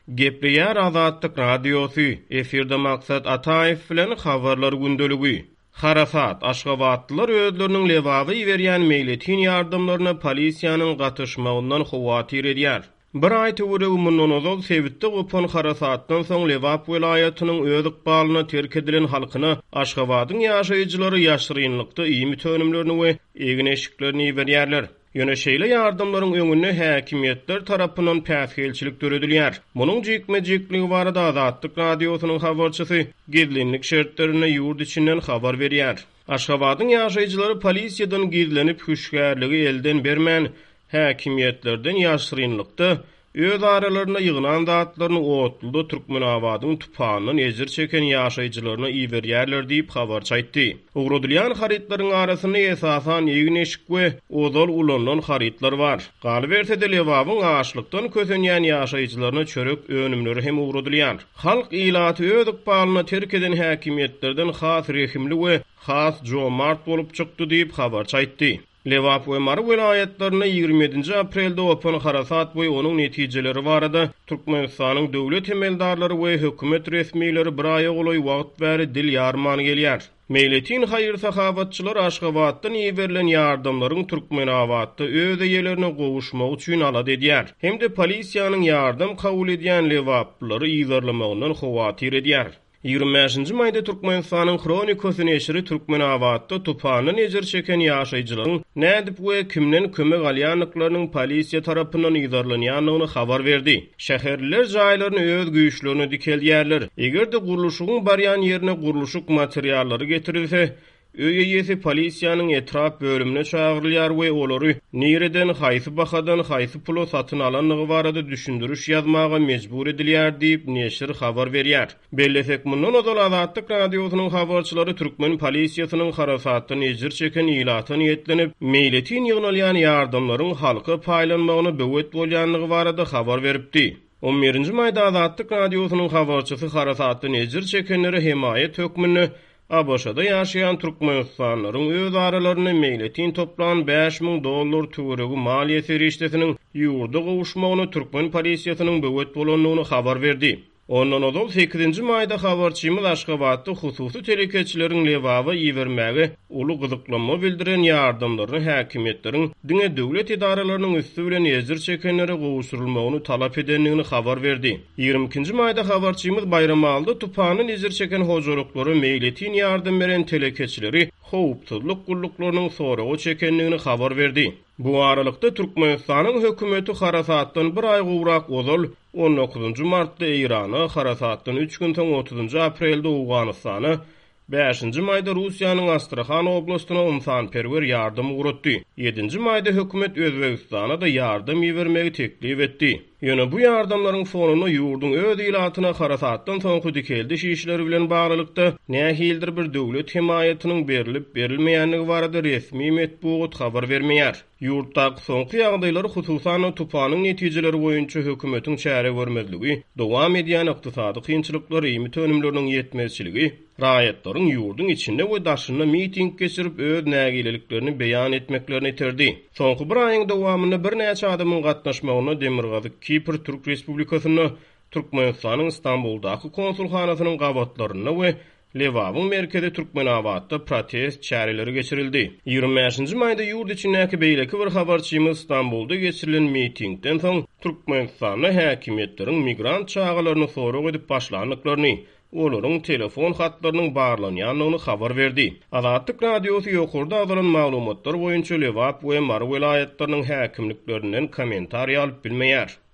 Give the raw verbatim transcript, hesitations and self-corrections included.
Gepleýär Azatlyk radiosu, efirde maksat Ataýew bilen habarlar gündeligi. Harasat, Aşgabatlylar özleriniň lewaby berýän meýletin ýardymlaryna polisiýanyň gatnaşmagyndan howatyr edýär. Bir ay töwre umumdan ozal sebitde gopan harasatdan soň Lewap welaýatynyň öz ykbalyna terk edilen halkyna Aşgabatyň ýaşaýjylary ýaşyrynlykda iými tönümlerini we egin eşiklerini berýärler. Ýöne şeýle ýardymlaryň öňüne häkimiýetler tarapyndan päsgelçilik döredilýär. Munyň jekme-jekligi barada Azatlyk radiosynyň habarçysy gizlenlik şertlerine ýurt içinden habar berýär. Aşgabatyň ýaşaýjylary polisiýadan gizlenip hüşgärligi elden bermän häkimiýetlerden ýaşyrynlykda öz aralaryna ýygynan zatlaryny otulda Türkmenabadyň tupanynyň ejir çeken ýaşaýjylaryna iýberýärler diýip habarçy aýtdy. Ugradylýan haritlaryň arasyna esasan ýegin eşik we ozal ulanlan haritlar bar. Galberse de Lewabyň aşlykdan kösenýän ýaşaýjylaryna çörek önümleri hem ugradylýan. Halk ilaty öz ykbalyna terk eden häkimiýetlerden has rehimli we has jomart bolup çykdy diýip habarçy aýtdy. Lewap we Mary welaýatlaryna ýygrimi ýedinji aprelde opan harasat boý onuň netijeleri barada Türkmenistanyň döwlet emeldarlary we hökümet resmiýetleri bir aýa golay wagt bäri dil ýarmany gelýär. Meýletin haýyr sahabatçylar Aşgabatdan iýberilen ýardymlaryň Türkmenabatda öz eýelerine gowuşmak üçin alady edýär. Hem de polisiýanyň ýardym kabul edýän Lewaplyary ýygarlamagyndan howatyr edýär. ýygrimi beşinji maýda Türkmenistanyň Kronikosy neşri Türkmenabatda tupanyň ejir çeken ýaşaýjylaryň nädip we kimden kömek alýanlyklarynyň polisiýa tarapyndan ýygarlanýanyny habar berdi. Şäherler jaýlaryny öz güýçlerini dikelýärler. Egerde guruluşyň barýan ýerine guruluşyk materiallary getirilse, öýe ýesi polisiýanyň etrap bölümine çagyrylýar we olary nireden haýsy bahadan haýsy pulo satyn alanlygy barada düşündürüş ýazmaga mejbur edilýär diýip neşir habar berýär. Bellesek mundan ozal Azatlyk radiosynyň habarçylary türkmen polisiýasynyň harasatdan ejir çeken ýylaty niýetlenip meýletin ýygnalýan ýardymlaryň halka paýlanmagyna böwet bolýanlygy barada habar beripdi. on birinji maýda Azatlyk radiosynyň habarçysy harasatdan ejir çekenleri himayet hökmüni Abaşada ýaşaýan Türkmenistanlaryň öz aralaryna meýletin toplan beş miň dollar türegi maliýe serişdesiniň ýurda gowuşmagyna türkmen polisiýasynyň böwet bolanlygyny habar berdi. Ondan ozal sekizinji maýda habarçymyz Aşgabatda hususy telekeçileriň Lewaby iýbermäge uly gyzyklanma bildiren ýardymlaryny häkimiýetleriň diňe döwlet idaralarynyň üstü bilen ejir çekenlere gowuşturulmagyny talap edenligini habar berdi. ýygrimi ikinji maýda habarçymyz Bayramalda tupanyň ejir çeken hojalyklary meýletin ýardym beren telekeçileri howpsuzlyk gulluklarının soragy çekenligini habar berdi. Bu aralykda Türkmenistanyň hökümeti harasatdan bir ay gowrak ozal on dokuzunji martda Irana, harasatdan üç gün soň otuzunji aprelde Awganystany, beşinji maýda Russiýanyň Astrahan oblastyna umsanperwer ýardym ugrutdy. ýedinji maýda hökümet Özbegistana da ýardym iýermegi teklip etdi. Ýöne bu ýardymlaryň fonuny ýurdun öz ilatyna harasatdan soňky dikeldi şişleri bilen baglykda nähildir bir döwlet himayatynyň berilip berilmeýänligi barada resmi medeniýet habar bermeýär. Ýurtdaky soňky ýagdaýlary hususan tupanyň netijeleri boýunça hökümetiň çäre görmezligi, dowam edýän ykdysady kynçylyklary ýymy tönümleriniň ýetmezçiligi, raýatlaryň ýurdun içinde we daşynda miting geçirip öz nägileliklerini beýan etmeklerini iterdi. Soňky bir aýyň dowamynda bir näçe adamyň gatnaşmagyna Demirgazy Kipr Türk Respublikasyny Türkmenistanyň Istanbuldaky konsulhanasynyň gabatlaryna we Lewabyň merkezi Türkmenabadda protest çäreleri geçirildi. ýygrimi beşinji maýda ýurt içindäki beýleki bir habarçymyz Istanbulda geçirilen mitingden soň Türkmenistanyň häkimiýetleriň migrant çağalaryny sorag edip başlandyklaryny, olaryň telefon hatlarynyň barlanýanlygyny habar berdi. Azatlyk radiosy ýokurda azalan maglumatlar boýunça Lewap we Mary welaýatlarynyň häkimliklerinden komentar alyp bilmeýär.